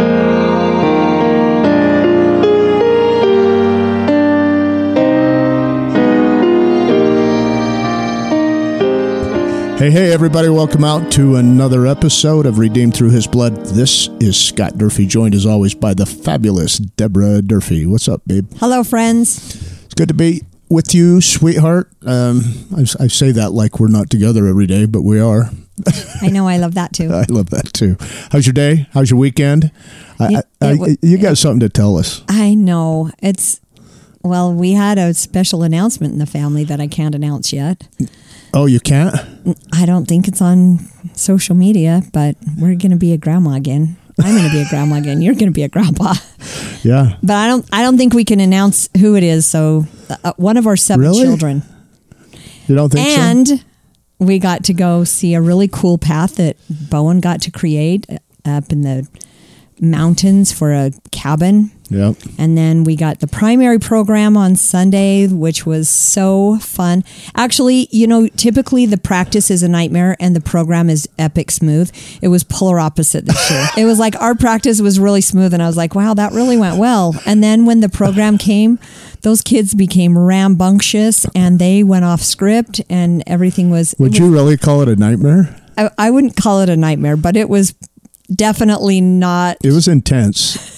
Hey, everybody. Welcome out to another episode of Redeemed Through His Blood. This is Scott Durfee, joined as always by the fabulous Deborah Durfee. What's up, babe? Hello, friends. It's good to be with you, sweetheart. I say that like we're not together every day, but we are. I know. I love that, too. I love that, too. How's your day? How's your weekend? You got something to tell us. I know. Well, we had a special announcement in the family that I can't announce yet. Oh, you can't? I don't think it's on social media, but we're going to be a grandma again. I'm going to be a grandma again. You're going to be a grandpa. Yeah. But I don't think we can announce who it is. So one of our 7 children. You don't think so? And we got to go see a really cool path that Bowen got to create up in the mountains for a cabin. Yep. And then we got the primary program on Sunday, which was so fun. Actually, typically the practice is a nightmare and the program is epic smooth. It was polar opposite this year. It was like our practice was really smooth and I was like, wow, that really went well. And then when the program came, those kids became rambunctious and they went off script and everything was... Would you really call it a nightmare? I wouldn't call it a nightmare, but it was definitely not... It was intense.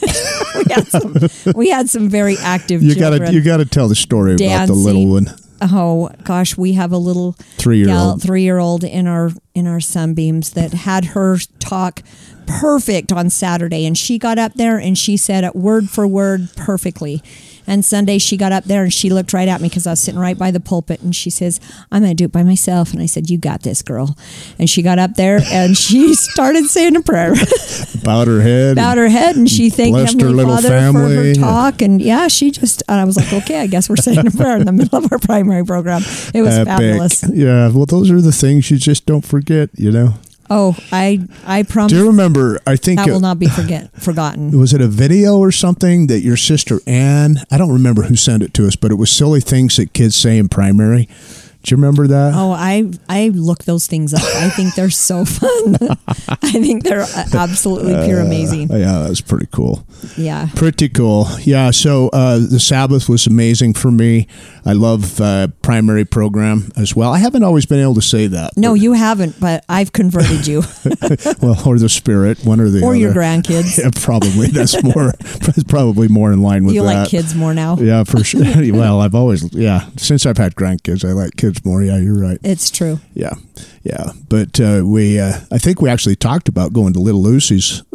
we had some very active children. You got to tell the story dancing. About the little one. Oh gosh, we have a little 3-year-old in our Sunbeams that had her talk perfect on Saturday, and she got up there and she said it word for word perfectly. And Sunday she got up there and she looked right at me because I was sitting right by the pulpit and she says, I'm going to do it by myself. And I said, you got this, girl. And she got up there and she started saying a prayer. Bowed her head. And she thanked Heavenly Father family. For her talk. And yeah, and I was like, okay, I guess we're saying a prayer in the middle of our primary program. It was fabulous. Yeah. Well, those are the things you just don't forget, Oh, I promise. Do you remember, I think... That will not be forgotten. Was it a video or something that your sister Ann, I don't remember who sent it to us, but it was silly things that kids say in primary. Do you remember that? Oh, I look those things up. I think they're so fun. I think they're absolutely pure amazing. Yeah, that's pretty cool. Yeah. Pretty cool. Yeah, so the Sabbath was amazing for me. I love primary program as well. I haven't always been able to say that. No, you haven't, but I've converted you. Well, or the Spirit, one or the other. Or your grandkids. Yeah, probably. That's probably more in line with that. You like kids more now? Yeah, for sure. Well, I've always, since I've had grandkids, I like kids more. Yeah, you're right. It's true. Yeah. But I think we actually talked about going to Little Lucy's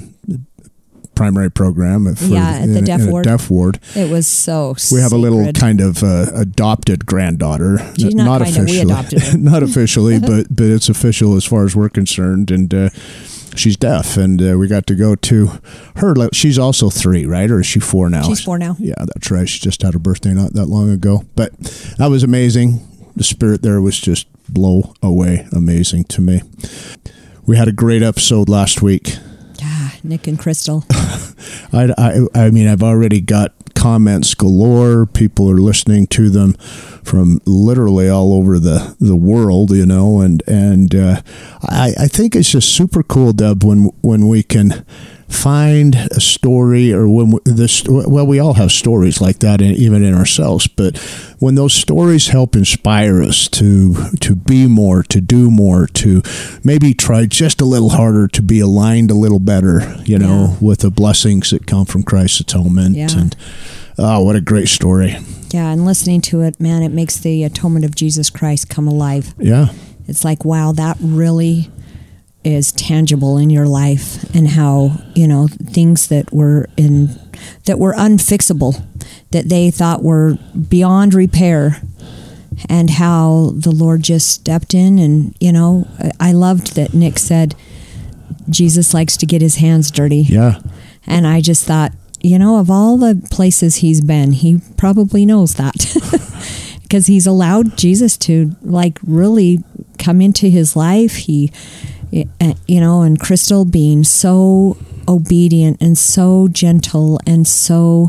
primary program at the deaf ward. It was so sacred. We have a little kind of adopted granddaughter. She's not officially. We adopted her. Not officially, but it's official as far as we're concerned. And she's deaf, and we got to go to her. She's also 3, right? Or is she 4 now? She's 4 now. Yeah, that's right. She just had her birthday not that long ago. But that was amazing. The Spirit there was just blow away amazing to me. We had a great episode last week. Nick and Crystal. I mean, I've already got comments galore. People are listening to them from literally all over the world, and I think it's just super cool, Deb, when we can find a story, or we all have stories like that, even in ourselves, but when those stories help inspire us to be more, to do more, to maybe try just a little harder, to be aligned a little better, with the blessings that come from Christ's atonement. Yeah. And what a great story. Yeah, and listening to it, man, it makes the atonement of Jesus Christ come alive. Yeah. It's like, wow, that really is tangible in your life, and how things that were unfixable, that they thought were beyond repair, and how the Lord just stepped in. And I loved that Nick said Jesus likes to get his hands dirty. Yeah. And I just thought, of all the places he's been, he probably knows that because he's allowed Jesus to really come into his life. And Crystal being so obedient and so gentle and so,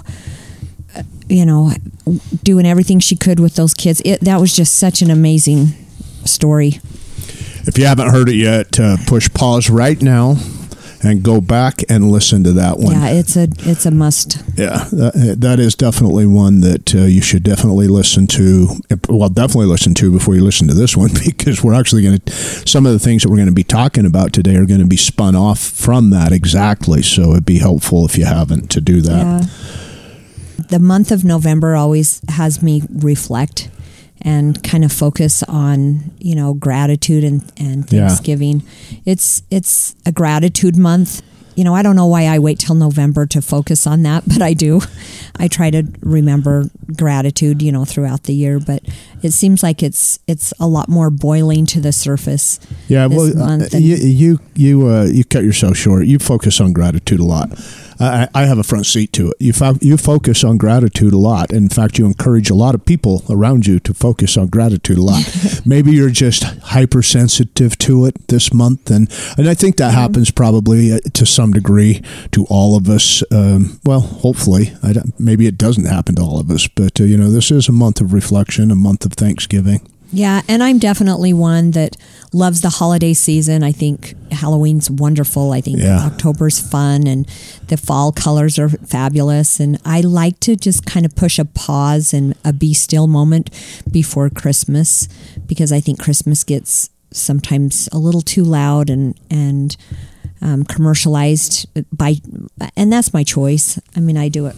doing everything she could with those kids. That was just such an amazing story. If you haven't heard it yet, push pause right now and go back and listen to that one. Yeah, it's a must. Yeah, that is definitely one that you should definitely listen to. Well, definitely listen to before you listen to this one, because we're actually going to, some of the things that we're going to be talking about today are going to be spun off from that exactly. So it'd be helpful if you haven't to do that. Yeah. The month of November always has me reflect and kind of focus on, gratitude and Thanksgiving. Yeah. It's a gratitude month. I don't know why I wait till November to focus on that, but I do. I try to remember gratitude, throughout the year, but it seems like it's a lot more boiling to the surface. Yeah, well, you cut yourself short. You focus on gratitude a lot. I have a front seat to it. You focus on gratitude a lot. In fact, you encourage a lot of people around you to focus on gratitude a lot. Maybe you're just hypersensitive to it this month, and I think that happens probably to some degree to all of us. Well, hopefully, maybe it doesn't happen to all of us, but this is a month of reflection, a month of Thanksgiving. Yeah, and I'm definitely one that loves the holiday season. I think Halloween's wonderful. I think October's fun, and the fall colors are fabulous. And I like to just kind of push a pause and a be still moment before Christmas, because I think Christmas gets sometimes a little too loud and commercialized and that's my choice. I mean, I do it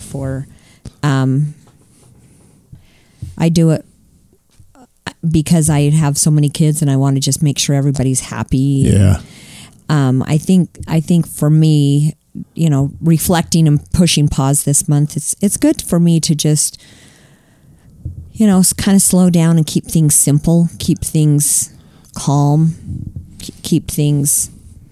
because I have so many kids and I want to just make sure everybody's happy. Yeah. I think for me, reflecting and pushing pause this month, it's good for me to just, kind of slow down and keep things simple, keep things calm, keep things,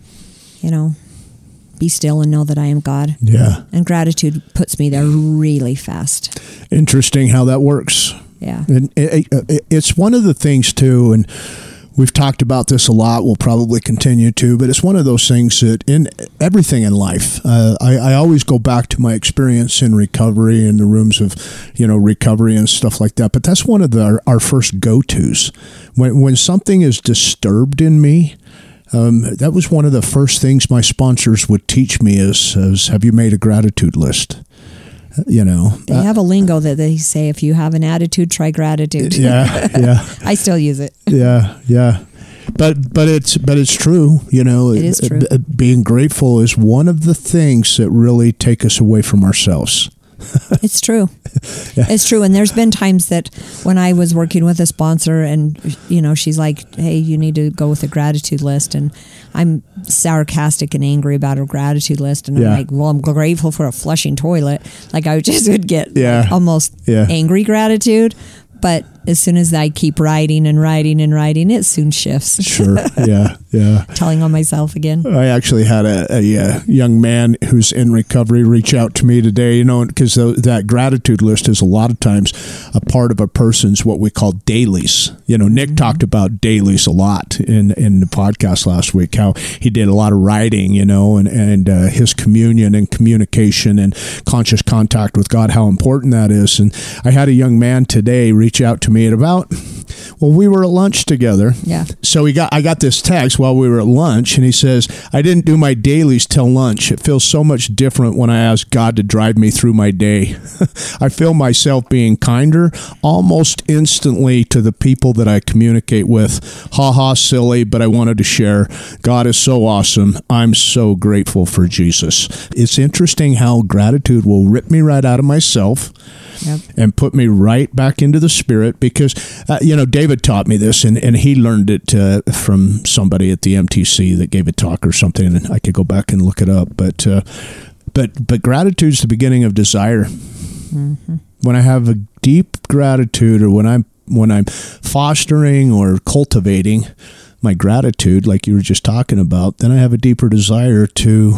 be still and know that I am God. Yeah. And gratitude puts me there really fast. Interesting how that works. Yeah. And it's one of the things too, and we've talked about this a lot, we'll probably continue to, but it's one of those things that in everything in life, I always go back to my experience in recovery, in the rooms of, recovery and stuff like that. But that's one of our first go-tos. When something is disturbed in me, that was one of the first things my sponsors would teach me is have you made a gratitude list? They have a lingo that they say, if you have an attitude, try gratitude. Yeah. I still use it. Yeah. But it's true. It is true. Being grateful is one of the things that really take us away from ourselves. It's true. Yeah. It's true. And there's been times that when I was working with a sponsor and, she's like, hey, you need to go with a gratitude list. And I'm sarcastic and angry about her gratitude list. And I'm like, well, I'm grateful for a flushing toilet. Like I just would get almost angry gratitude. But as soon as I keep writing and writing and writing, it soon shifts. Sure. Yeah. Telling on myself again. I actually had a young man who's in recovery reach out to me today, because that gratitude list is a lot of times a part of a person's what we call dailies. Nick talked about dailies a lot in the podcast last week, how he did a lot of writing, and his communion and communication and conscious contact with God, how important that is. And I had a young man today reach out to me at we were at lunch together. Yeah. So I got this text while we were at lunch, and he says, I didn't do my dailies till lunch. It feels so much different when I ask God to drive me through my day. I feel myself being kinder almost instantly to the people that I communicate with. Ha, silly, but I wanted to share. God is so awesome. I'm so grateful for Jesus. It's interesting how gratitude will rip me right out of myself. Yep. And put me right back into the Spirit, because, David taught me this, and he learned it from somebody at the MTC that gave a talk or something, and I could go back and look it up. But gratitude's the beginning of desire. Mm-hmm. When I have a deep gratitude, or when I'm fostering or cultivating my gratitude, like you were just talking about, then I have a deeper desire to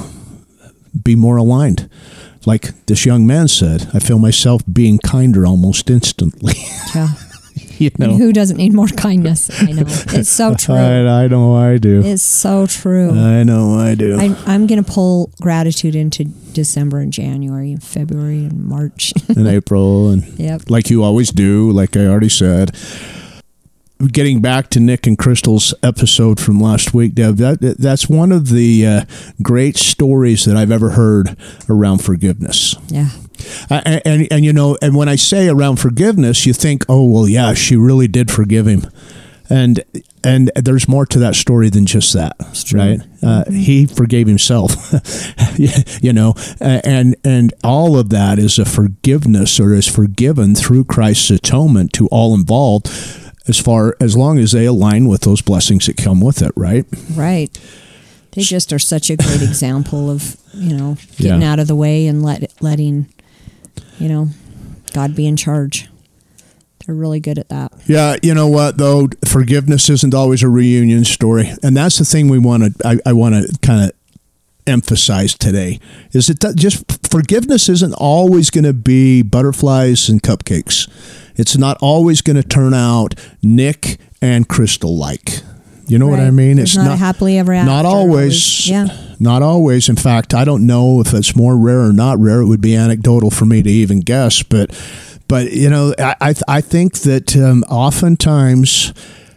be more aligned. Like this young man said, I feel myself being kinder almost instantly. Yeah. And who doesn't need more kindness? I know. It's so true. I know I do. It's so true. I know I do. I'm going to pull gratitude into December and January and February and March. And April. And like you always do, like I already said. getting back to Nick and Crystal's episode from last week, Deb, that's one of the great stories that I've ever heard around forgiveness. Yeah. And you know, and when I say around forgiveness, you think, oh, well, yeah, she really did forgive him. And there's more to that story than just that, right? He forgave himself, you know, and all of that is a forgiveness, or is forgiven through Christ's atonement to all involved, as long as they align with those blessings that come with it, right? Right. They just are such a great example of, you know, getting out of the way and letting, you know, God be in charge. They're really good at that. Yeah, you know what, though? Forgiveness isn't always a reunion story. And that's the thing I want to kind of emphasize today, is that just forgiveness isn't always going to be butterflies and cupcakes. It's not always going to turn out Nick and Crystal-like. You know what I mean? It's not a happily ever after. Not always. Not always. In fact, I don't know if it's more rare or not rare. It would be anecdotal for me to even guess, but you know, I think that oftentimes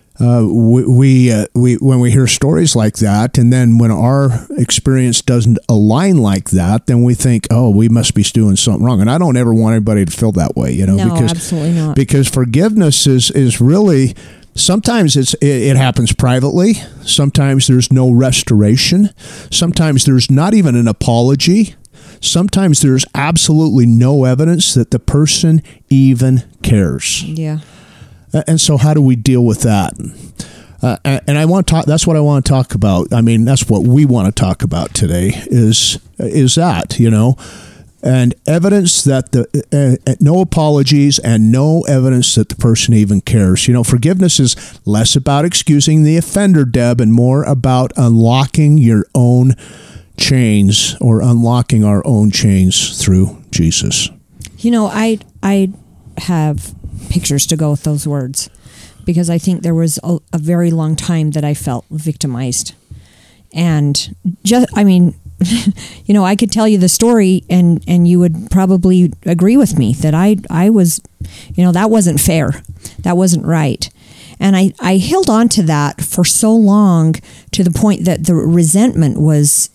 we when we hear stories like that, and then when our experience doesn't align like that, then we think, oh, we must be doing something wrong. And I don't ever want anybody to feel that way, you know, no, absolutely not. Because forgiveness is really, sometimes it happens privately. Sometimes there's no restoration. Sometimes there's not even an apology. Sometimes there's absolutely no evidence that the person even cares. Yeah. And so how do we deal with that? And I want to talk, that's what I want to talk about. I mean, that's what we want to talk about today is that, you know, and evidence that no apologies and no evidence that the person even cares. You know, forgiveness is less about excusing the offender, Deb, and more about unlocking your own chains, or unlocking our own chains through Jesus. You know, I have pictures to go with those words, because I think there was a very long time that I felt victimized. And just, I mean, you know, I could tell you the story and you would probably agree with me that I was, you know, that wasn't fair. That wasn't right. And I held on to that for so long, to the point that the resentment was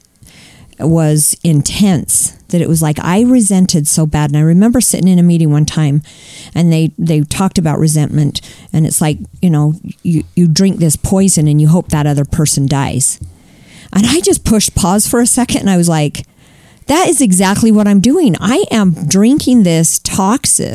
intense, that it was like I resented so bad. And I remember sitting in a meeting one time, and they talked about resentment, and it's like, you know, you drink this poison and you hope that other person dies. And I just pushed pause for a second, and I was like, that is exactly what I'm doing. I am drinking this toxic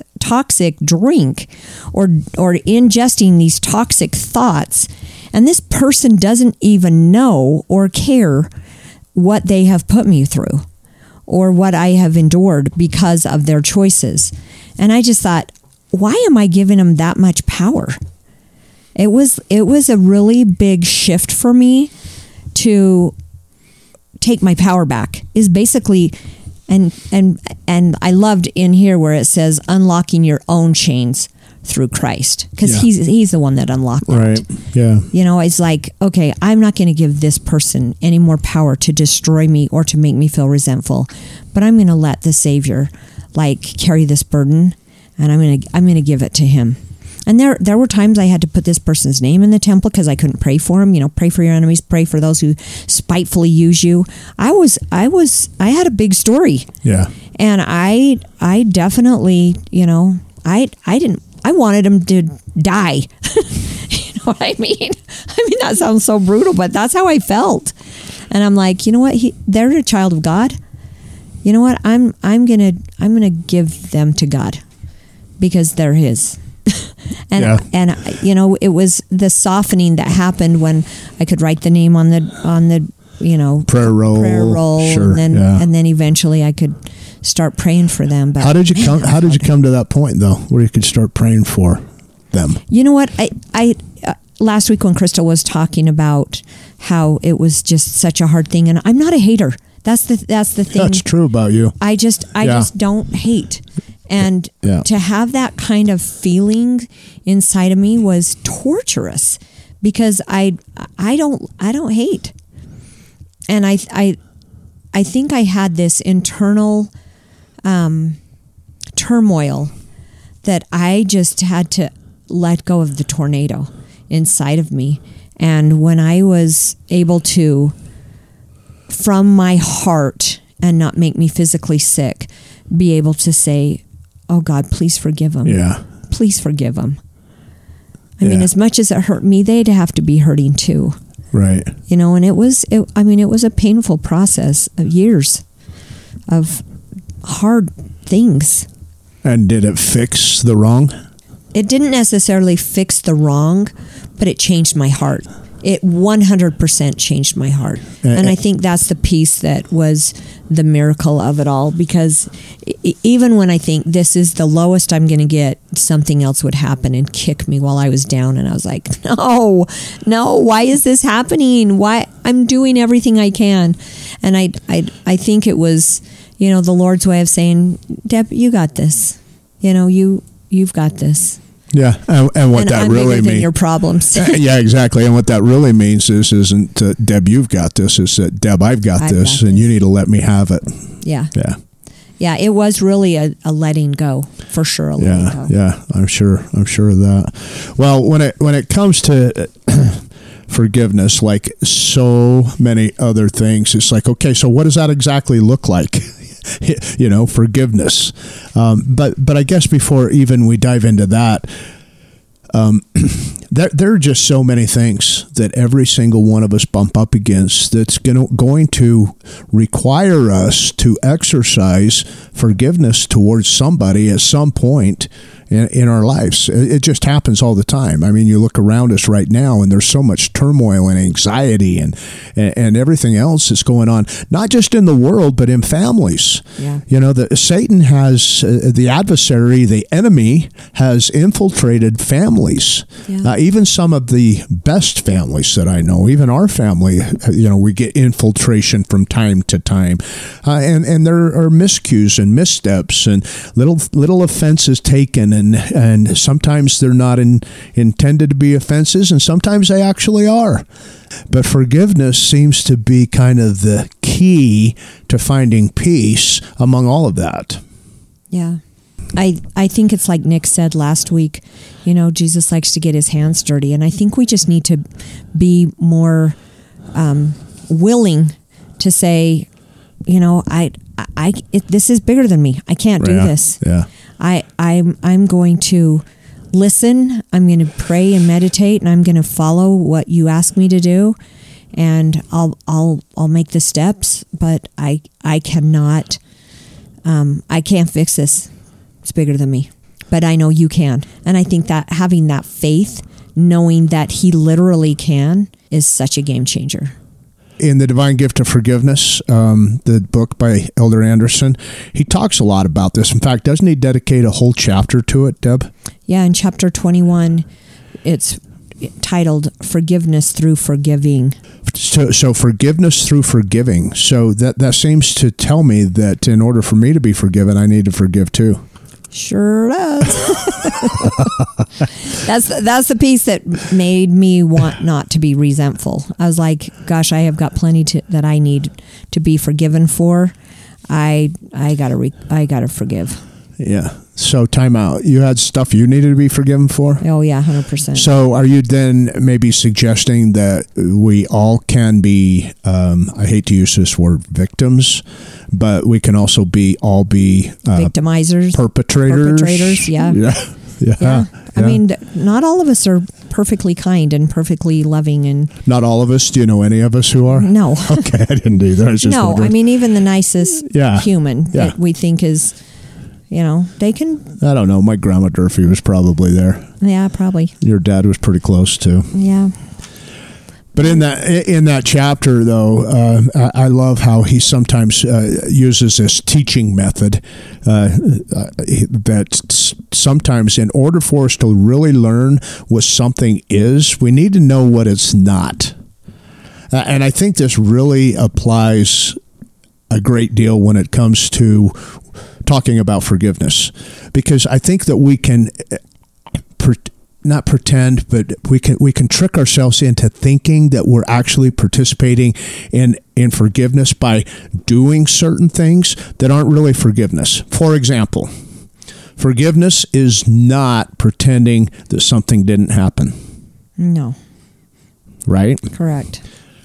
drink, or ingesting these toxic thoughts, and this person doesn't even know or care what they have put me through or what I have endured because of their choices. And I just thought, why am I giving them that much power? It was a really big shift for me to take my power back, is basically, and I loved in here where it says unlocking your own chains through Christ, because he's the one that unlocked that. Right. Yeah. You know, it's like, okay, I'm not going to give this person any more power to destroy me or to make me feel resentful, but I'm going to let the Savior like carry this burden, and I'm going to give it to him. And there were times I had to put this person's name in the temple because I couldn't pray for him. You know, pray for your enemies, pray for those who spitefully use you. I had a big story. Yeah. And I definitely, you know, I wanted him to die. You know what I mean? I mean, that sounds so brutal, but that's how I felt. And I'm like, you know what? They're a child of God. You know what? I'm gonna give them to God because they're His. And you know, it was the softening that happened when I could write the name on the you know, prayer roll, sure, and then eventually I could start praying for them. But how did you come to that point though, where you could start praying for them? You know what, I last week when Crystal was talking about how it was just such a hard thing, and I'm not a hater. That's the thing. That's true about you. I just don't hate. And to have that kind of feeling inside of me was torturous, because I don't hate. And I think I had this internal turmoil that I just had to let go of the tornado. inside of me. And when I was able to, from my heart and not make me physically sick, be able to say, oh God, please forgive them. Yeah. Please forgive them. I mean, as much as it hurt me, they'd have to be hurting too. Right. And it was a painful process of years of hard things. And did it fix the wrong? It didn't necessarily fix the wrong, but it changed my heart. It 100% changed my heart. And I think that's the piece that was the miracle of it all, because even when I think this is the lowest I'm going to get, something else would happen and kick me while I was down. And I was like, no, why is this happening? Why? I'm doing everything I can. And I think it was, the Lord's way of saying, Deb, you got this. You've got this. Yeah, and what that really means, your problems. Yeah, exactly. And what that really means isn't Deb, you've got this. It's that Deb, I've got this, and you need to let me have it. Yeah. It was really a letting go, for sure. Letting go. Yeah. I'm sure of that. Well, when it comes to forgiveness, like so many other things, it's like, okay, so what does that exactly look like? Forgiveness. But I guess before even we dive into that, there are just so many things that every single one of us bump up against that's going to require us to exercise forgiveness towards somebody at some point in our lives. It just happens all the time. I mean, you look around us right now, and there's so much turmoil and anxiety and everything else that's going on, not just in the world, but in families. Yeah. Satan has, the adversary, the enemy, has infiltrated families. Yeah. Even some of the best families that I know, even our family, we get infiltration from time to time. And there are miscues and missteps and little offenses taken. And sometimes they're not intended to be offenses, and sometimes they actually are. But forgiveness seems to be kind of the key to finding peace among all of that. Yeah. I think it's like Nick said last week, Jesus likes to get his hands dirty. And I think we just need to be more willing to say, this is bigger than me. I can't do this. Yeah. I'm going to listen. I'm going to pray and meditate, and I'm going to follow what you ask me to do, and I'll make the steps. But I cannot. I can't fix this. It's bigger than me. But I know you can, and I think that having that faith, knowing that He literally can, is such a game changer. In The Divine Gift of Forgiveness, the book by Elder Anderson, he talks a lot about this. In fact, doesn't he dedicate a whole chapter to it, Deb? Yeah, in chapter 21, it's titled Forgiveness Through Forgiving. So forgiveness through forgiving. So that seems to tell me that in order for me to be forgiven, I need to forgive too. Sure does. That's the piece that made me want not to be resentful. I was like, gosh, I have got plenty that I need to be forgiven for. I gotta forgive. Yeah. So time out. You had stuff you needed to be forgiven for? Oh yeah, 100%. So are you then maybe suggesting that we all can be, I hate to use this word, victims, but we can also all be victimizers, perpetrators. Yeah. Yeah. I mean, not all of us are perfectly kind and perfectly loving, and not all of us. Do you know any of us who are? No. Okay, I didn't either. No, I mean, even the nicest human that we think is, they can. I don't know. My grandma Durfee was probably there. Yeah, probably. Your dad was pretty close too. Yeah. But in that chapter, though, I love how he sometimes uses this teaching method that sometimes in order for us to really learn what something is, we need to know what it's not. And I think this really applies a great deal when it comes to talking about forgiveness, because I think that we can not pretend, but we can trick ourselves into thinking that we're actually participating in forgiveness by doing certain things that aren't really forgiveness. For example, forgiveness is not pretending that something didn't happen. No. Right? Correct.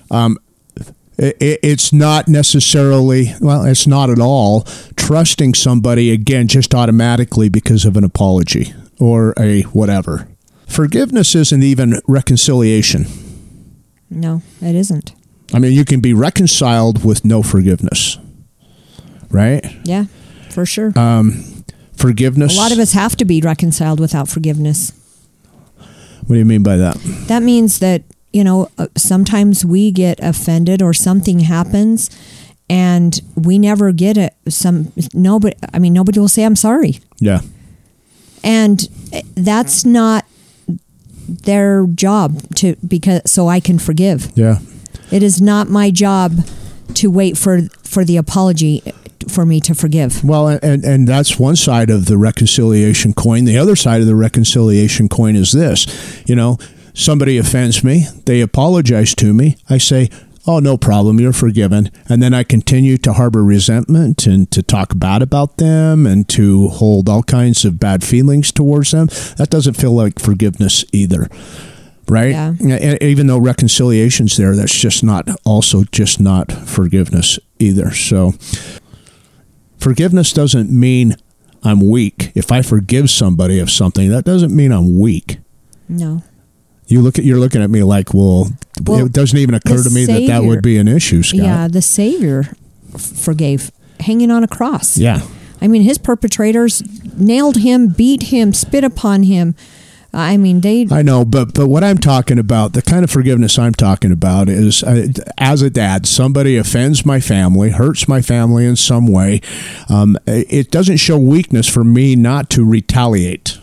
It's not necessarily, well, it's not at all trusting somebody, again, just automatically because of an apology or a whatever. Forgiveness isn't even reconciliation. No, it isn't. I mean, you can be reconciled with no forgiveness, right? Yeah, for sure. Forgiveness. A lot of us have to be reconciled without forgiveness. What do you mean by that? That means that, sometimes we get offended or something happens and we never get it. Nobody will say, I'm sorry. Yeah. And that's not their job so I can forgive. Yeah. It is not my job to wait for the apology for me to forgive. Well, and that's one side of the reconciliation coin. The other side of the reconciliation coin is this, somebody offends me, they apologize to me, I say, oh, no problem, you're forgiven. And then I continue to harbor resentment and to talk bad about them and to hold all kinds of bad feelings towards them. That doesn't feel like forgiveness either. Right? Yeah. Even though reconciliation's there, that's just not forgiveness either. So forgiveness doesn't mean I'm weak. If I forgive somebody of something, that doesn't mean I'm weak. No. You're looking at me like, well, it doesn't even occur to me that would be an issue, Scott. Yeah, the Savior forgave, hanging on a cross. Yeah. I mean, his perpetrators nailed him, beat him, spit upon him. I know, but what I'm talking about, the kind of forgiveness I'm talking about is, as a dad, somebody offends my family, hurts my family in some way. It doesn't show weakness for me not to retaliate.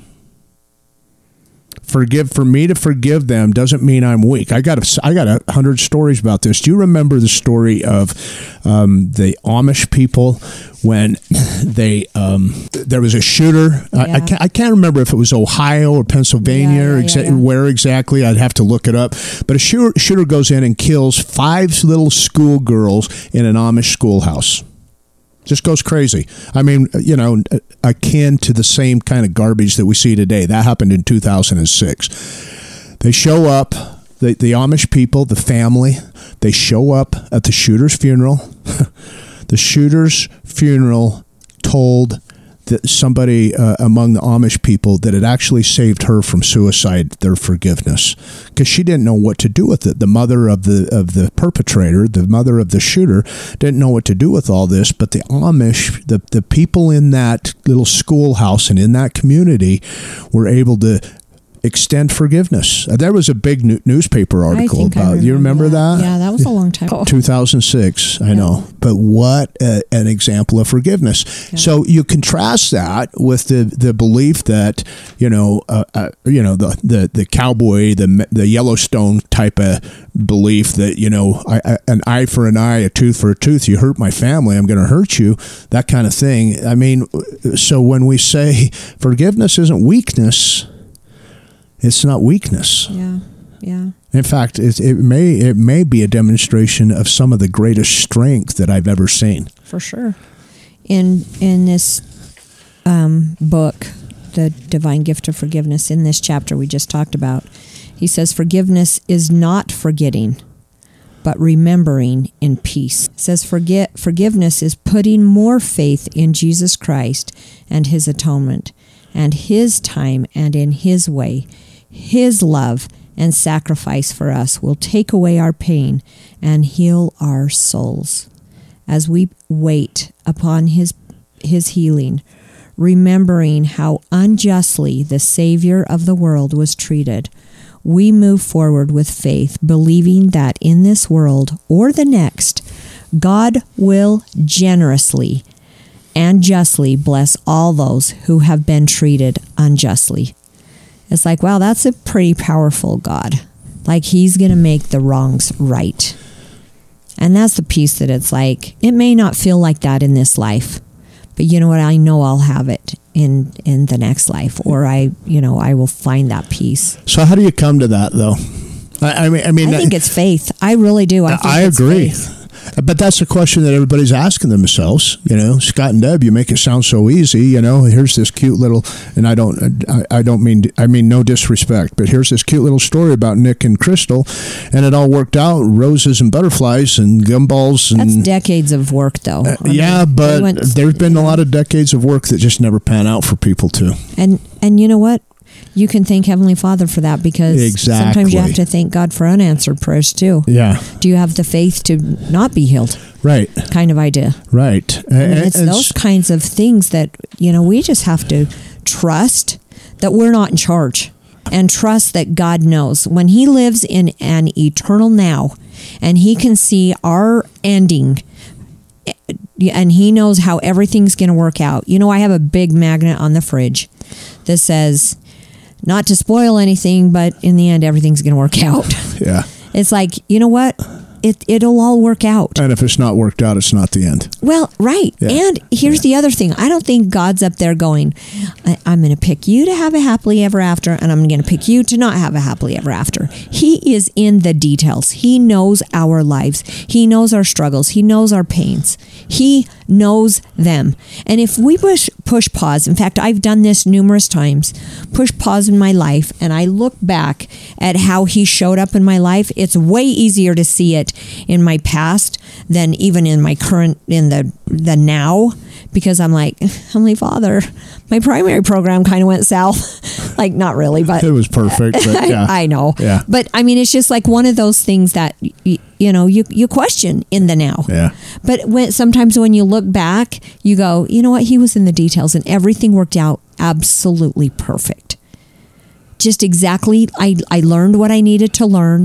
For me to forgive them doesn't mean I'm weak. I got 100 stories about this. Do you remember the story of the Amish people when there was a shooter? Yeah. I can't remember if it was Ohio or Pennsylvania where exactly. I'd have to look it up. But a shooter goes in and kills 5 little schoolgirls in an Amish schoolhouse. Just goes crazy. I mean, akin to the same kind of garbage that we see today. That happened in 2006. They show up, the Amish people, the family, they show up at the shooter's funeral. The shooter's funeral told that somebody among the Amish people that had actually saved her from suicide their forgiveness, because she didn't know what to do with it. The mother of the perpetrator, the mother of the shooter, didn't know what to do with all this. But the Amish, the people in that little schoolhouse and in that community, were able to extend forgiveness. There was a big newspaper article about. You remember that? Yeah, that was a long time ago. 2006. I know, but what an example of forgiveness. Yeah. So you contrast that with the belief that the cowboy, the Yellowstone type of belief that an eye for an eye, a tooth for a tooth. You hurt my family, I'm going to hurt you. That kind of thing. I mean, so when we say forgiveness isn't weakness, it's not weakness. Yeah, yeah. In fact, it may be a demonstration of some of the greatest strength that I've ever seen. For sure. In this book, The Divine Gift of Forgiveness, in this chapter we just talked about, he says forgiveness is not forgetting, but remembering in peace. It says forgiveness is putting more faith in Jesus Christ and his atonement and his time and in his way. His love and sacrifice for us will take away our pain and heal our souls. As we wait upon his healing, remembering how unjustly the Savior of the world was treated, we move forward with faith, believing that in this world or the next, God will generously and justly bless all those who have been treated unjustly. It's like, wow, that's a pretty powerful God. Like, he's going to make the wrongs right. And that's the piece that it's like, it may not feel like that in this life, but you know what? I know I'll have it in the next life, or I will find that peace. So how do you come to that, though? I mean, I think it's faith. I really do. I agree. But that's a question that everybody's asking themselves. Scott and Deb, you make it sound so easy. Here's this cute little, and I mean no disrespect, but here's this cute little story about Nick and Crystal, and it all worked out, roses and butterflies and gumballs. And that's decades of work, though. But there's been a lot of decades of work that just never pan out for people too. And you know what? You can thank Heavenly Father for that, because sometimes you have to thank God for unanswered prayers too. Yeah. Do you have the faith to not be healed? Right. Kind of idea. Right. It's those kinds of things that, we just have to trust that we're not in charge, and trust that God knows. When He lives in an eternal now, and He can see our ending, and He knows how everything's going to work out. I have a big magnet on the fridge that says, not to spoil anything, but in the end, everything's going to work out. Yeah. It's like, you know what? It'll all work out. And if it's not worked out, it's not the end. Well, right. Yeah. And here's the other thing. I don't think God's up there going, I'm going to pick you to have a happily ever after, and I'm going to pick you to not have a happily ever after. He is in the details. He knows our lives. He knows our struggles. He knows our pains. He knows them. And if we push pause, in fact, I've done this numerous times, push pause in my life, and I look back at how He showed up in my life, it's way easier to see it in my past than even in my current, in the now, because I'm like, Heavenly Father, my primary program kind of went south. Like, not really, but it was perfect. But yeah. I know. Yeah. But I mean, it's just like one of those things that you question in the now. Yeah. But sometimes when you look back, you go, you know what? He was in the details, and everything worked out absolutely perfect. Just exactly. I learned what I needed to learn.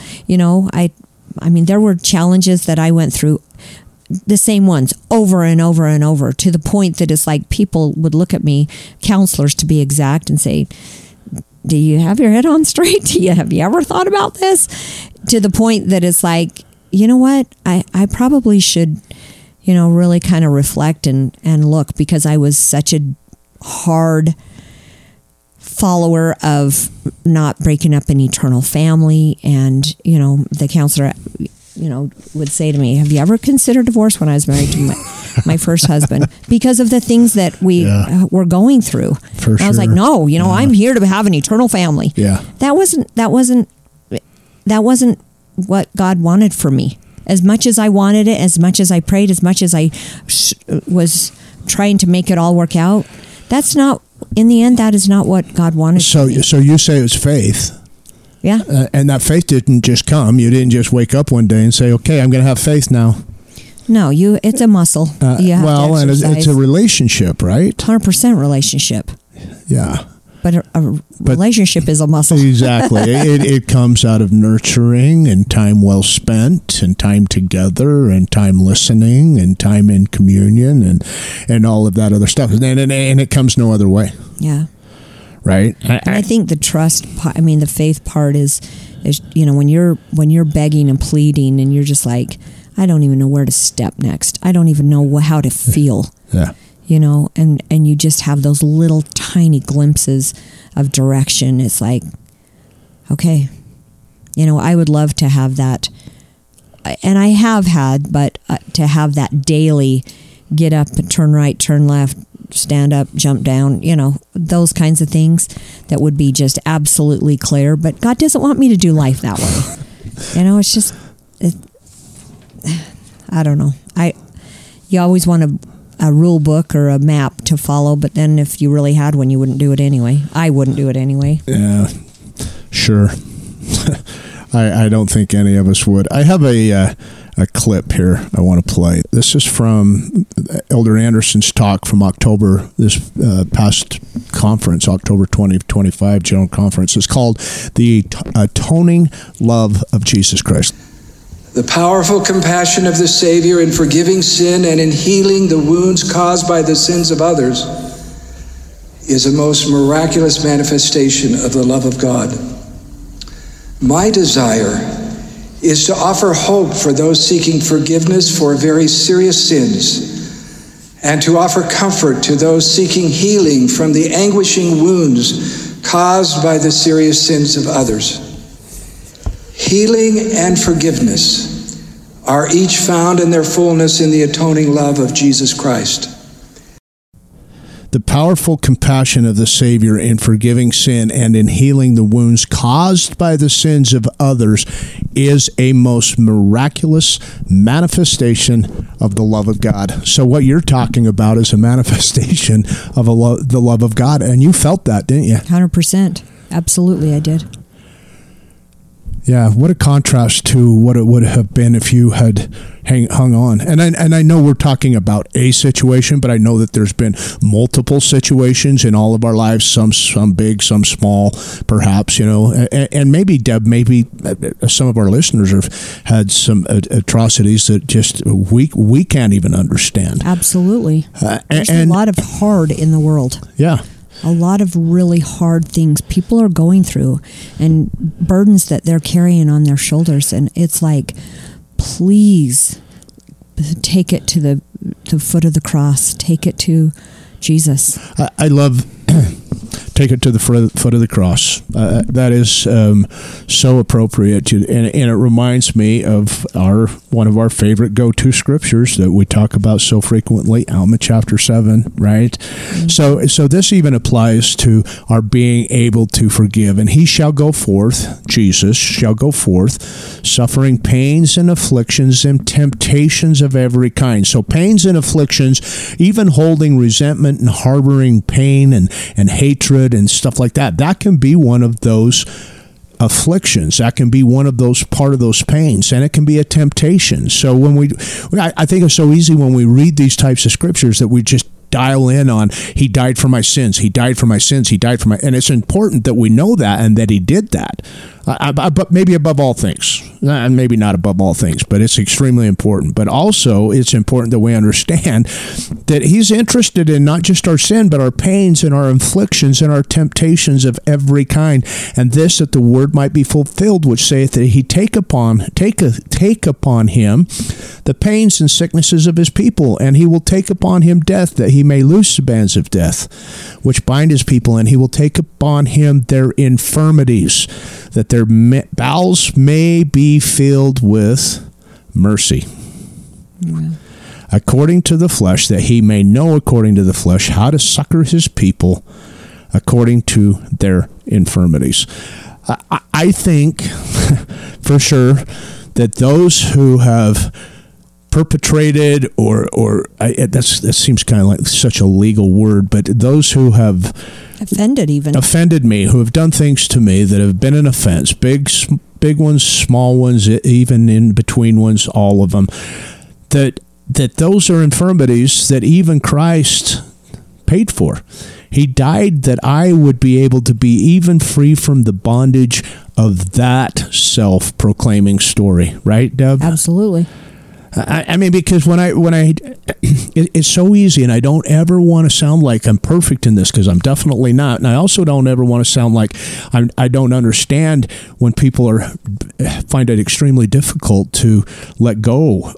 I mean, there were challenges that I went through, the same ones over and over and over, to the point that it's like people would look at me, counselors to be exact, and say, do you have your head on straight? Have you ever thought about this? To the point that it's like, you know what? I probably should, really kind of reflect and look, because I was such a hard follower of not breaking up an eternal family. And, the counselor, would say to me, have you ever considered divorce? When I was married to my first husband, because of the things that we were going through. For sure. I was like, no, I'm here to have an eternal family. Yeah. That wasn't what God wanted for me. As much as I wanted it, as much as I prayed, as much as I was trying to make it all work out, that's not, in the end, that is not what God wanted. So you say it was faith. Yeah. And that faith didn't just come. You didn't just wake up one day and say, okay, I'm going to have faith now. No, it's a muscle. You have to exercise. And it's a relationship, right? 100% relationship. Yeah. But a relationship is a muscle. Exactly. It comes out of nurturing and time well spent and time together and time listening and time in communion and all of that other stuff. And it comes no other way. Yeah. Right? I think the trust, the faith part is when you're begging and pleading and you're just like, I don't even know where to step next. I don't even know how to feel. Yeah. And you just have those little tiny glimpses of direction. It's like, okay, I would love to have that. And I have had, but to have that daily get up and turn right, turn left, stand up, jump down, those kinds of things that would be just absolutely clear. But God doesn't want me to do life that way. It's just, I don't know. You always want a rule book or a map to follow, but then if you really had one, you wouldn't do it anyway. I wouldn't do it anyway. Yeah, sure. I don't think any of us would. I have a clip here I want to play. This is from Elder Anderson's talk from October, this past conference, October 2025 General Conference. It's called The Atoning Love of Jesus Christ. The powerful compassion of the Savior in forgiving sin and in healing the wounds caused by the sins of others is a most miraculous manifestation of the love of God. My desire is to offer hope for those seeking forgiveness for very serious sins, and to offer comfort to those seeking healing from the anguishing wounds caused by the serious sins of others. Healing and forgiveness are each found in their fullness in the atoning love of Jesus Christ. The powerful compassion of the Savior in forgiving sin and in healing the wounds caused by the sins of others is a most miraculous manifestation of the love of God. So what you're talking about is a manifestation of the love of God, and you felt that, didn't you? 100%. Absolutely, I did. Yeah, what a contrast to what it would have been if you had hung on. And I know we're talking about a situation, but I know that there's been multiple situations in all of our lives, some big, some small, perhaps, and maybe, Deb, some of our listeners have had some atrocities that just we can't even understand. Absolutely. There's a lot of hard in the world. Yeah. A lot of really hard things people are going through and burdens that they're carrying on their shoulders. And it's like, please take it to the foot of the cross. Take it to Jesus. I love take it to the foot of the cross. That is so appropriate. And it reminds me of one of our favorite go-to scriptures that we talk about so frequently, Alma chapter 7, right? Mm-hmm. So this even applies to our being able to forgive. And he shall go forth, Jesus shall go forth, suffering pains and afflictions and temptations of every kind. So pains and afflictions, even holding resentment and harboring pain and hatred and stuff like that, that can be one of those afflictions. That can be one of those part of those pains, and it can be a temptation. So I think it's so easy when we read these types of scriptures that we just dial in on, he died for my sins, he died for my sins, he died for my, and it's important that we know that and that he did that. But maybe above all things, and maybe not above all things, but it's extremely important. But also, it's important that we understand that he's interested in not just our sin, but our pains and our afflictions and our temptations of every kind. And this, that the word might be fulfilled, which saith that he take upon him the pains and sicknesses of his people, and he will take upon him death, that he may loose the bands of death, which bind his people, and he will take upon him their infirmities, that their bowels may be filled with mercy. Amen. According to the flesh, that he may know according to the flesh how to succor his people according to their infirmities. I think for sure that those who have perpetrated that seems kind of like such a legal word, but those who have offended me, who have done things to me that have been an offense, big ones, small ones, even in between ones, all of them, that those are infirmities that even Christ paid for. He died that I would be able to be even free from the bondage of that self-proclaiming story, right, Deb? Absolutely. I mean, because when it's so easy, and I don't ever want to sound like I'm perfect in this, because I'm definitely not, and I also don't ever want to sound like I don't understand when people find it extremely difficult to let go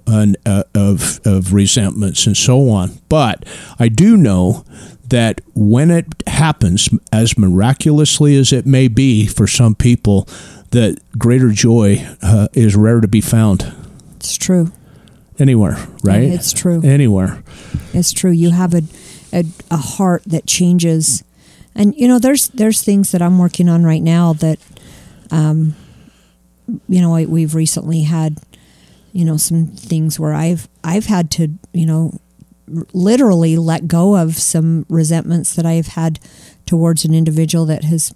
of resentments and so on. But I do know that when it happens, as miraculously as it may be for some people, that greater joy is rare to be found. It's true. Anywhere, right? It's true. Anywhere. It's true. You have a heart that changes. And, there's things that I'm working on right now that, we've recently had, some things where I've had to, literally let go of some resentments that I've had towards an individual that has,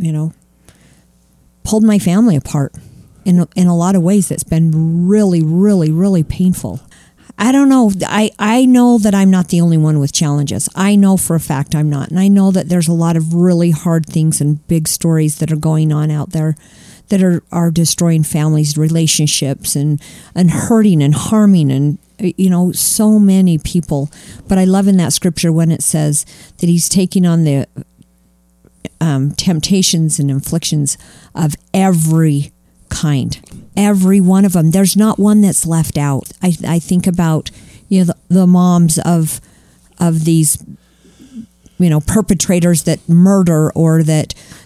pulled my family apart. In a lot of ways, that's been really, really, really painful. I don't know. I know that I'm not the only one with challenges. I know for a fact I'm not. And I know that there's a lot of really hard things and big stories that are going on out there that are destroying families, relationships, and hurting and harming and, so many people. But I love in that scripture when it says that he's taking on the temptations and afflictions of every kind, every one of them. There's not one that's left out. I think about the moms of these perpetrators that murder or that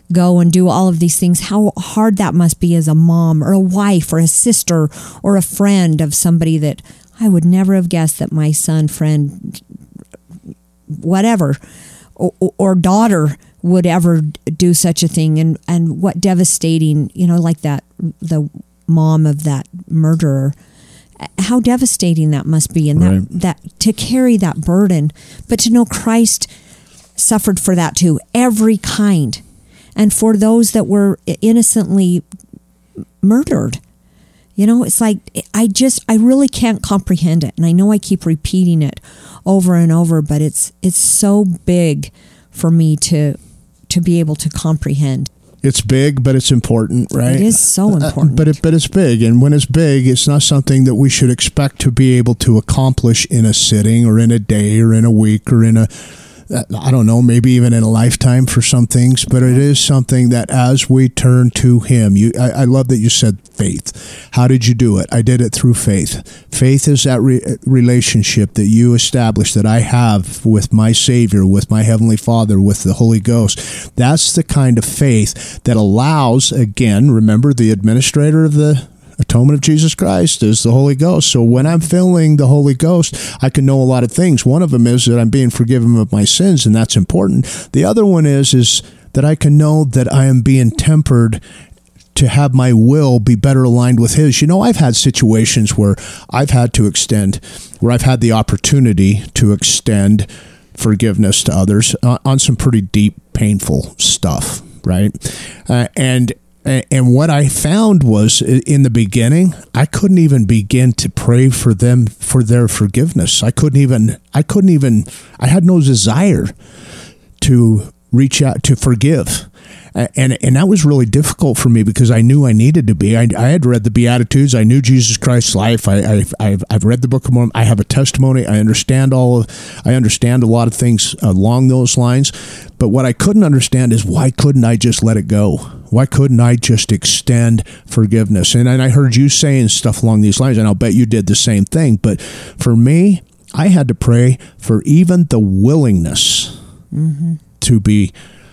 go and do all of these things, how hard that must be as a mom or a wife or a sister or a friend of somebody that I would never have guessed that my son, friend, whatever, or daughter would ever do such a thing. And what devastating, like that, the mom of that murderer, how devastating that must be. And right. that to carry that burden, but to know Christ suffered for that too, every kind. And for those that were innocently murdered, it's like, I really can't comprehend it. And I know I keep repeating it over and over, but it's so big for me to be able to comprehend. It's big, but it's important, right? It is so important. But it's big. And when it's big, it's not something that we should expect to be able to accomplish in a sitting or in a day or in a week or in a, I don't know, maybe even in a lifetime for some things. But it is something that as we turn to Him, I love that you said faith. How did you do it? I did it through faith. Faith is that relationship that you establish, that I have with my Savior, with my Heavenly Father, with the Holy Ghost. That's the kind of faith that allows, again, remember the administrator of the atonement of Jesus Christ is the Holy Ghost. So when I'm feeling the Holy Ghost, I can know a lot of things. One of them is that I'm being forgiven of my sins, and that's important. The other one is that I can know that I am being tempered to have my will be better aligned with His. I've had situations where I've had the opportunity to extend forgiveness to others on some pretty deep, painful stuff, right? And what I found was in the beginning, I couldn't even begin to pray for them for their forgiveness. I had no desire to reach out to forgive. And that was really difficult for me because I knew I needed to be. I had read the Beatitudes. I knew Jesus Christ's life. I've read the Book of Mormon. I have a testimony. I understand a lot of things along those lines. But what I couldn't understand is why couldn't I just let it go? Why couldn't I just extend forgiveness? And I heard you saying stuff along these lines, and I'll bet you did the same thing. But for me, I had to pray for even the willingness to be.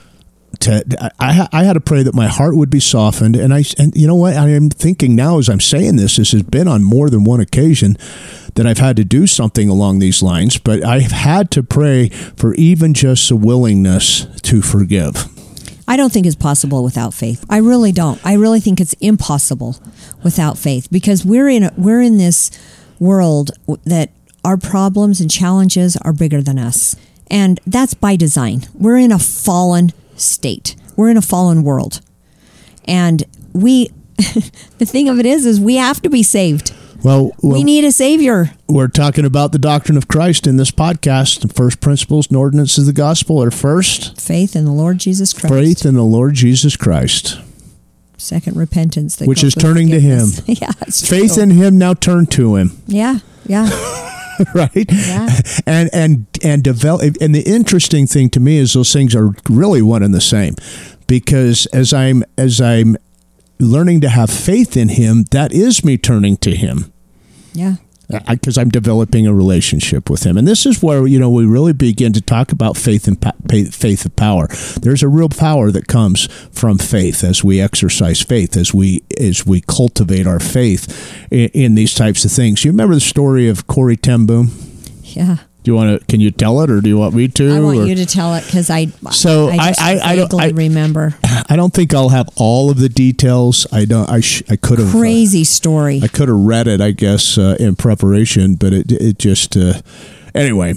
I had to pray that my heart would be softened, and you know what I am thinking now as I'm saying this has been on more than one occasion that I've had to do something along these lines, but I've had to pray for even just the willingness to forgive. I don't think it's possible without faith. I really don't. I really think it's impossible without faith because we're in this world that our problems and challenges are bigger than us, and that's by design. We're in a fallen state. We're in a fallen world. And the thing of it is we have to be saved. Well, we need a Savior. We're talking about the doctrine of Christ in this podcast. The first principles and ordinances of the gospel are first, faith in the Lord Jesus Christ. Faith in the Lord Jesus Christ. Second, repentance. Which is turning to Him. Yeah, it's faith true. in Him, now turn to Him. Yeah. Right? Yeah. And develop. And the interesting thing to me is those things are really one and the same, because as I'm learning to have faith in Him, that is me turning to Him. Yeah. Because I'm developing a relationship with Him. And this is where, we really begin to talk about faith and faith of power. There's a real power that comes from faith as we exercise faith, as we cultivate our faith in these types of things. You remember the story of Corrie ten Boom? Yeah. Can you tell it, or do you want me to? I want you to tell it because I vaguely remember. I don't think I'll have all of the details. I could have crazy story. I could have read it, I guess, in preparation, but it just anyway.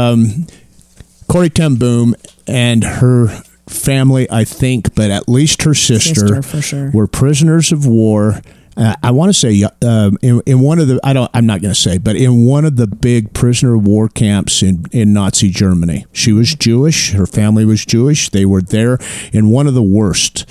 Corrie ten Boom and her family, I think, but at least her sister for sure, were prisoners of war. I want to say in one of the I'm not going to say, but in one of the big prisoner of war camps in Nazi Germany. She was Jewish. Her family was Jewish. They were there in one of the worst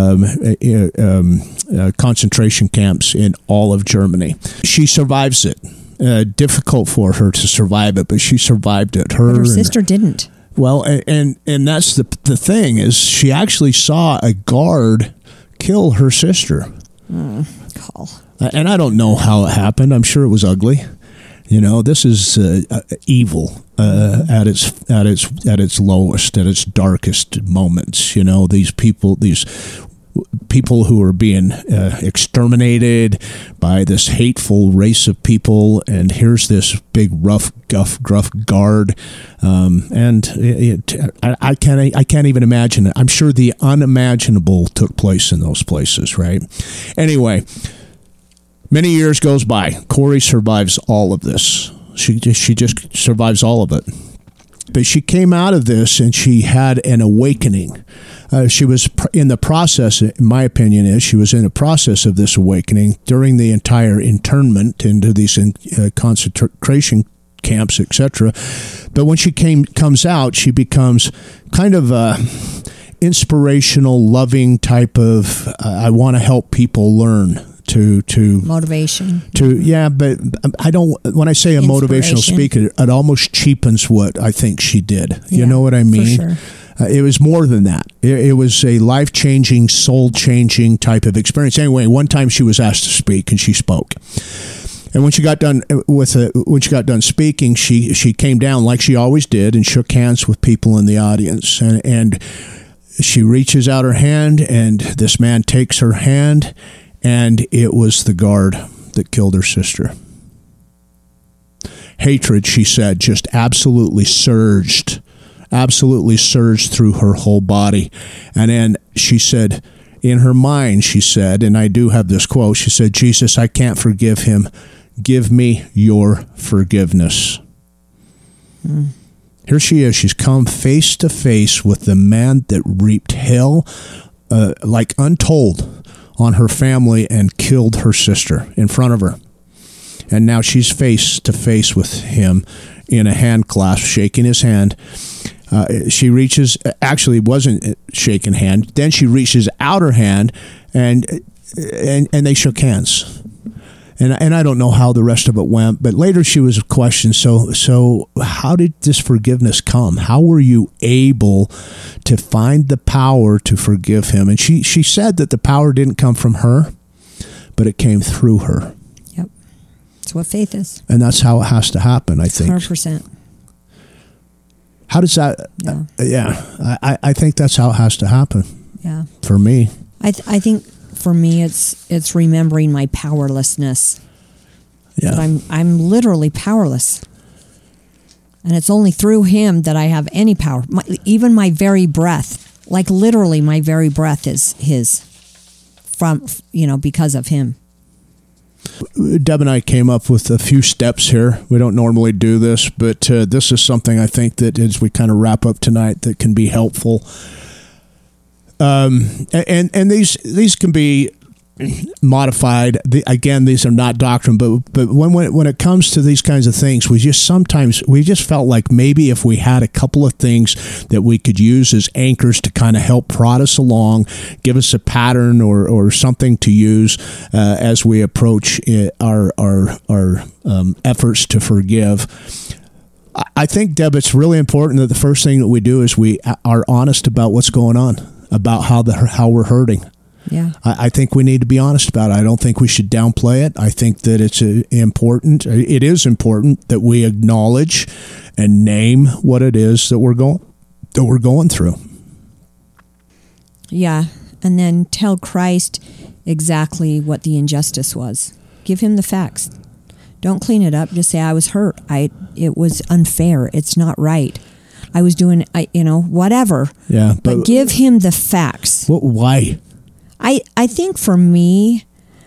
concentration camps in all of Germany. She survives it. Difficult for her to survive it, but she survived it. But her sister didn't. Well, and that's the thing is she actually saw a guard kill her sister. Call. And I don't know how it happened. I'm sure it was ugly. You know, this is evil at its lowest, at its darkest moments. You know, these people who are being exterminated by this hateful race of people, and here's this big gruff guard, and I can't even imagine it. I'm sure the unimaginable took place in those places, right? Anyway, many years goes by. Corrie survives all of this. She just survives all of it. But she came out of this and she had an awakening. She was in the process, in my opinion, she was in the process of this awakening during the entire internment into these concentration camps, etc. But when she comes out, she becomes kind of a inspirational, loving type of, I want to help people learn. To motivation. But I don't. When I say a motivational speaker, it almost cheapens what I think she did. You know what I mean? For sure. It was more than that. It was a life-changing, soul-changing type of experience. Anyway, one time she was asked to speak, and she spoke. And when she got done speaking, she came down like she always did and shook hands with people in the audience. And she reaches out her hand, and this man takes her hand. And it was the guard that killed her sister. Hatred, she said, just absolutely surged through her whole body. And then she said, in her mind, she said, and I do have this quote, she said, "Jesus, I can't forgive him. Give me your forgiveness." Here she is. She's come face to face with the man that reaped hell like untold on her family and killed her sister in front of her. And now she's face to face with him in a hand clasp, shaking his hand. She reaches, actually wasn't shaking hand. Then she reaches out her hand and they shook hands. And I don't know how the rest of it went, but later she was questioned, so how did this forgiveness come? How were you able to find the power to forgive him? And she said that the power didn't come from her, but it came through her. Yep. That's what faith is. And that's how it has to happen, I think. 100%. How does that... I think that's how it has to happen. Yeah. For me. I think... For me, it's remembering my powerlessness. Yeah. That I'm literally powerless, and it's only through him that I have any power. Even my very breath, like literally, my very breath is his. Because of him. Deb and I came up with a few steps here. We don't normally do this, but this is something I think that as we kind of wrap up tonight that can be helpful. And these can be modified. Again, these are not doctrine, but when it comes to these kinds of things, we just felt like maybe if we had a couple of things that we could use as anchors to kind of help prod us along, give us a pattern or something to use as we approach our efforts to forgive. I think, Deb, it's really important that the first thing that we do is we are honest about what's going on, about how we're hurting. Yeah, I think we need to be honest about it. I don't think we should downplay it. I think that it is important that we acknowledge and name what it is that we're going through. Yeah, and then tell Christ exactly what the injustice was. Give him the facts. Don't clean it up. Just say, I was hurt. It was unfair. It's not right. I was doing, whatever. Yeah. But give him the facts. Why? I think for me...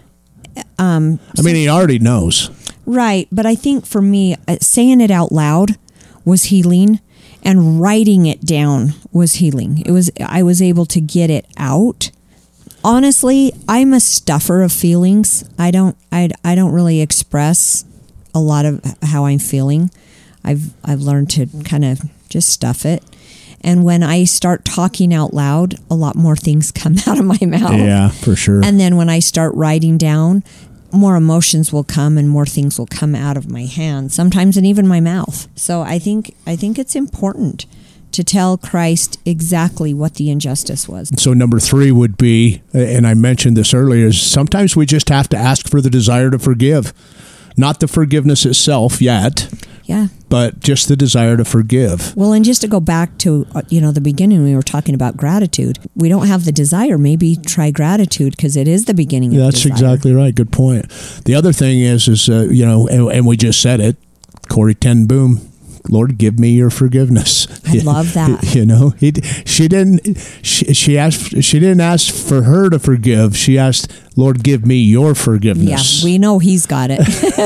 he already knows. Right. But I think for me, saying it out loud was healing, and writing it down was healing. I was able to get it out. Honestly, I'm a stuffer of feelings. I don't really express a lot of how I'm feeling. I've learned to kind of just stuff it. And when I start talking out loud, a lot more things come out of my mouth. Yeah, for sure. And then when I start writing down, more emotions will come and more things will come out of my hands, sometimes and even my mouth. So I think it's important to tell Christ exactly what the injustice was. So number 3 would be, and I mentioned this earlier, is sometimes we just have to ask for the desire to forgive. Not the forgiveness itself yet. Yeah. But just the desire to forgive. Well, and just to go back to, the beginning, we were talking about gratitude. We don't have the desire. Maybe try gratitude because it is the beginning of That's desire. exactly right. Good point. The other thing is and we just said it, Corrie ten Boom, Lord, give me your forgiveness. I love that. She didn't ask for her to forgive. She asked, Lord, give me your forgiveness. Yeah, we know he's got it.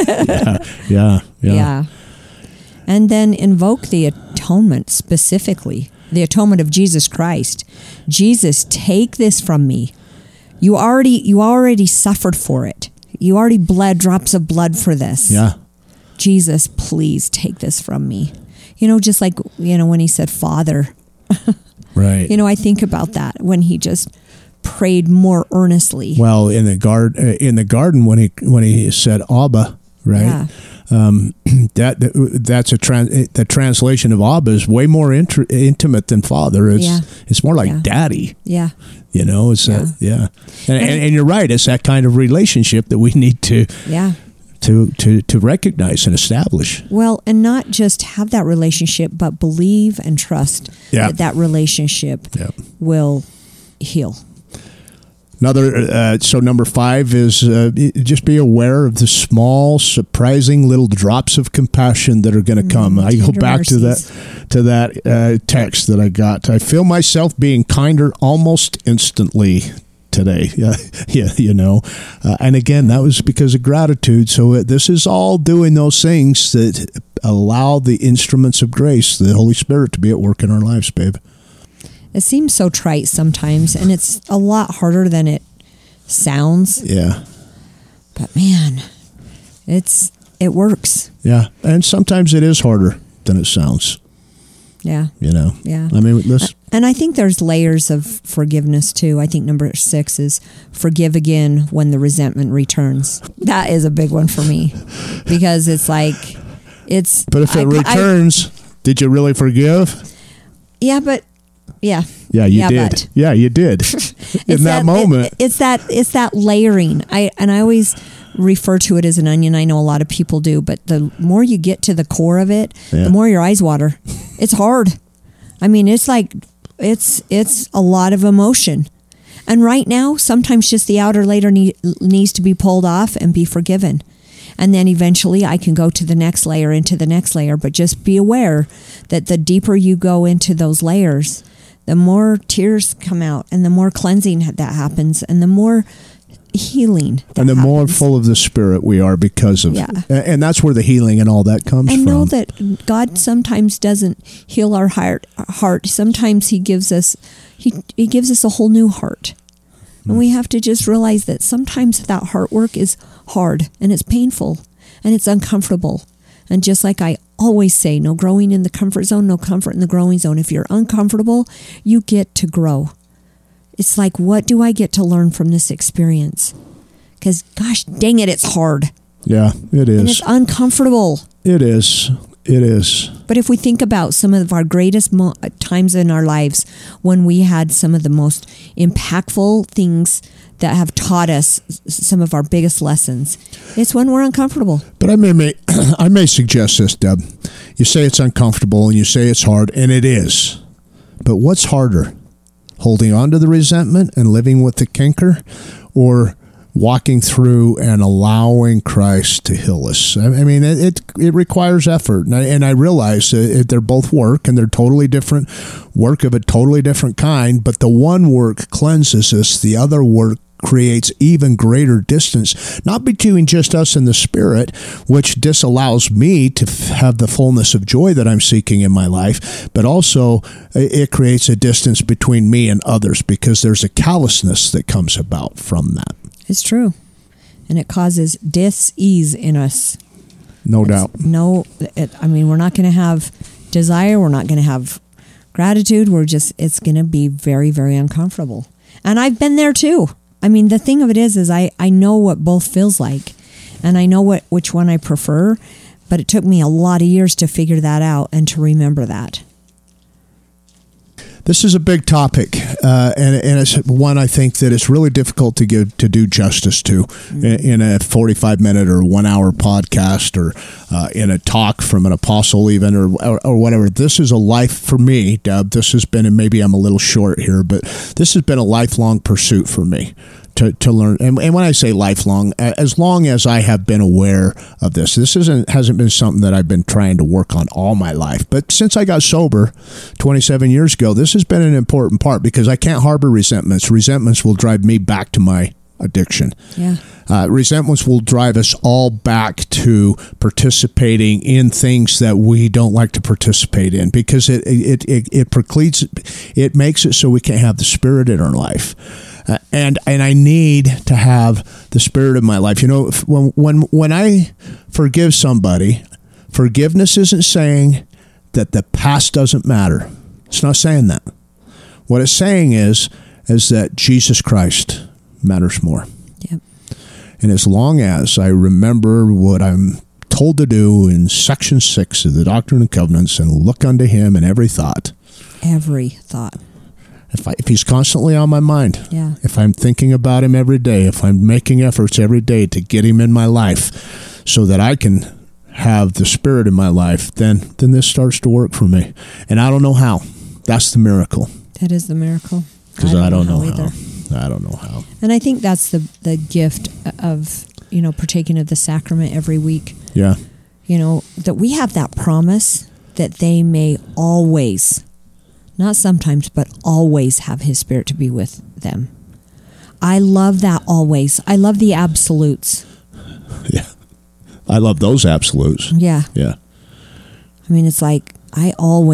Yeah. And then invoke the atonement specifically, the atonement of Jesus Christ. Jesus, take this from me. You already suffered for it. You already bled drops of blood for this. Yeah. Jesus, please take this from me. Just like, when he said, Father. Right. I think about that when he just prayed more earnestly. Well, in the garden when he said Abba, right? Yeah. That's the translation of Abba is way more intimate than Father. It's more like Daddy. Yeah. It's and you're right. It's that kind of relationship that we need to to recognize and establish. Well, and not just have that relationship, but believe and trust that relationship will heal. So number 5 is just be aware of the small, surprising little drops of compassion that are going to come. I go back mercies. to that text that I got. I feel myself being kinder almost instantly today. And again, that was because of gratitude. So this is all doing those things that allow the instruments of grace, the Holy Spirit, to be at work in our lives, babe. It seems so trite sometimes, and it's a lot harder than it sounds. Yeah. But man, it works. Yeah. And sometimes it is harder than it sounds. Yeah. Yeah. I mean, and I think there's layers of forgiveness too. I think number 6 is forgive again when the resentment returns. That is a big one for me because it's like, But if it returns, did you really forgive? Yeah, but yeah. Yeah, you did. But. Yeah, you did. In that moment. It's that layering. I always refer to it as an onion. I know a lot of people do, but the more you get to the core of it, the more your eyes water. It's hard. I mean, it's like it's a lot of emotion. And right now, sometimes just the outer layer needs to be pulled off and be forgiven. And then eventually I can go to the next layer, into the next layer. But just be aware that the deeper you go into those layers, the more tears come out and the more cleansing that happens and the more healing and the more full of the Spirit we are because of and that's where the healing and all that comes from. And know that God sometimes doesn't heal our heart. Sometimes he gives us a whole new heart. And we have to just realize that sometimes that heart work is hard and it's painful and it's uncomfortable. And just like I always say, no growing in the comfort zone, no comfort in the growing zone. If you're uncomfortable, you get to grow. It's like, what do I get to learn from this experience? Because gosh dang it, it's hard. Yeah, it is. And it's uncomfortable. It is. It is. But if we think about some of our greatest times in our lives when we had some of the most impactful things that have taught us some of our biggest lessons, it's when we're uncomfortable. But I may suggest this, Deb. You say it's uncomfortable and you say it's hard, and it is. But what's harder? Holding on to the resentment and living with the canker, or walking through and allowing Christ to heal us? I mean, it requires effort. And I realize they're both work, and they're totally different work of a totally different kind. But the one work cleanses us. The other work creates even greater distance, not between just us and the Spirit, which disallows me to have the fullness of joy that I'm seeking in my life, but also it creates a distance between me and others because there's a callousness that comes about from that. It's true. And it causes dis-ease in us. No doubt. We're not going to have desire. We're not going to have gratitude. It's going to be very, very uncomfortable. And I've been there too. I mean, the thing of it is I know what both feels like, and I know which one I prefer, but it took me a lot of years to figure that out and to remember that. This is a big topic, and it's one I think that it's really difficult to do justice to in a 45-minute or 1-hour podcast, or in a talk from an apostle even, or whatever. This is a life for me, Deb. This has been, and maybe I'm a little short here, but this has been a lifelong pursuit for me. To learn, and when I say lifelong, as long as I have been aware of this hasn't been something that I've been trying to work on all my life. But since I got sober 27 years ago, this has been an important part, because I can't harbor resentments. Resentments will drive me back to my addiction. Yeah. Resentments will drive us all back to participating in things that we don't like to participate in, because it precludes, it makes it so we can't have the Spirit in our life. And I need to have the Spirit in my life. You know, when I forgive somebody, forgiveness isn't saying that the past doesn't matter. It's not saying that. What it's saying is that Jesus Christ matters more. Yep. And as long as I remember what I'm told to do in Section 6 of the Doctrine and Covenants, and look unto Him in every thought. Every thought. If He's constantly on my mind, if I'm thinking about Him every day, if I'm making efforts every day to get Him in my life so that I can have the Spirit in my life, then this starts to work for me. And I don't know how. That's the miracle. That is the miracle. Because I don't know either. I don't know how. And I think that's the gift of, partaking of the sacrament every week. Yeah. That we have that promise that they may always, not sometimes, but always have His Spirit to be with them. I love that always. I love the absolutes. Yeah. I love those absolutes. Yeah. Yeah. I mean, it's like, I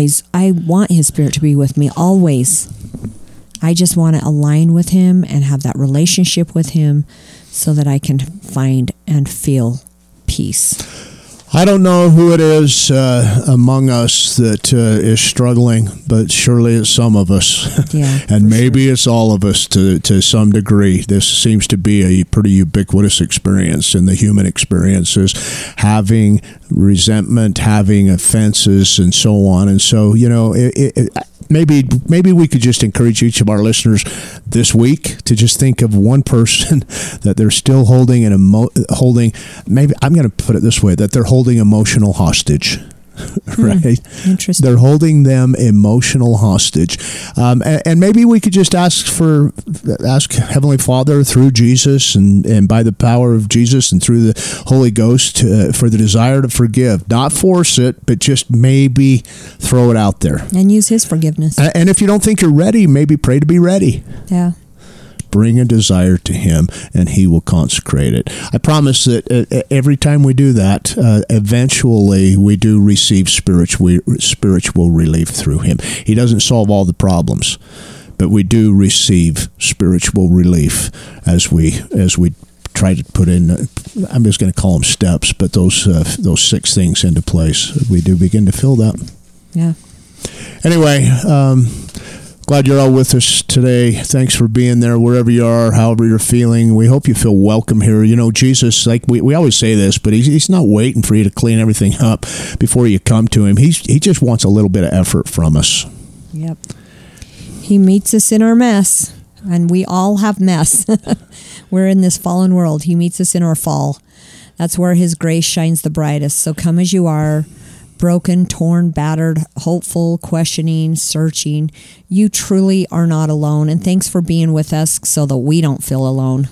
want His Spirit to be with me always. I just want to align with Him and have that relationship with Him so that I can find and feel peace. I don't know who it is among us that is struggling, but surely it's some of us. Yeah, and maybe it's all of us to some degree. This seems to be a pretty ubiquitous experience in the human experiences, having resentment, having offenses, and so on. And so, maybe we could just encourage each of our listeners this week to just think of one person that they're still holding maybe I'm going to put it this way, that they're holding emotional hostage. Right? Interesting. They're holding them emotional hostage. And maybe we could just ask Heavenly Father through Jesus and by the power of Jesus and through the Holy Ghost for the desire to forgive. Not force it, but just maybe throw it out there. And use His forgiveness. And if you don't think you're ready, maybe pray to be ready. Yeah. Bring a desire to Him, and He will consecrate it. I promise that every time we do that, eventually we do receive spiritual relief through Him. He doesn't solve all the problems, but we do receive spiritual relief as we try to put in. I'm just going to call them steps, but those 6 things into place. We do begin to feel that. Yeah. Anyway. Glad you're all with us today. Thanks for being there wherever you are, however you're feeling. We hope you feel welcome here. Jesus, like we always say this, but he's not waiting for you to clean everything up before you come to Him. He just wants a little bit of effort from us. Yep. He meets us in our mess, and we all have mess. We're in this fallen world. He meets us in our fall. That's where His grace shines the brightest. So come as you are. Broken, torn, battered, hopeful, questioning, searching. You truly are not alone. And thanks for being with us so that we don't feel alone.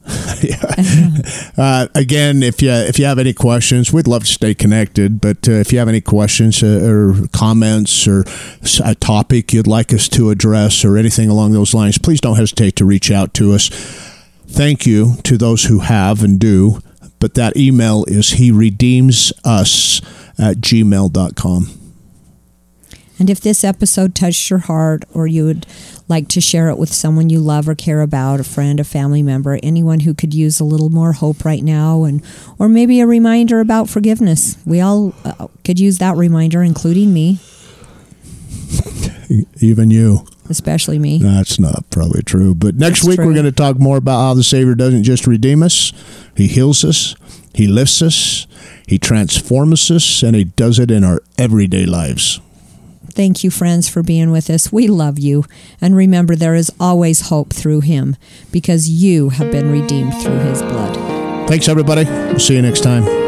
Again, if you have any questions, we'd love to stay connected. But if you have any questions or comments or a topic you'd like us to address or anything along those lines, please don't hesitate to reach out to us. Thank you to those who have and do. But that email is heredeemsus@gmail.com. And if this episode touched your heart, or you would like to share it with someone you love or care about, a friend, a family member, anyone who could use a little more hope right now, or maybe a reminder about forgiveness. We all could use that reminder, including me. Even you. Especially me. That's not probably true. But next week we're going to talk more about how the Savior doesn't just redeem us. He heals us. He lifts us. He transforms us. And He does it in our everyday lives. Thank you, friends, for being with us. We love you. And remember, there is always hope through him because you have been redeemed through his blood. Thanks, everybody. We'll see you next time.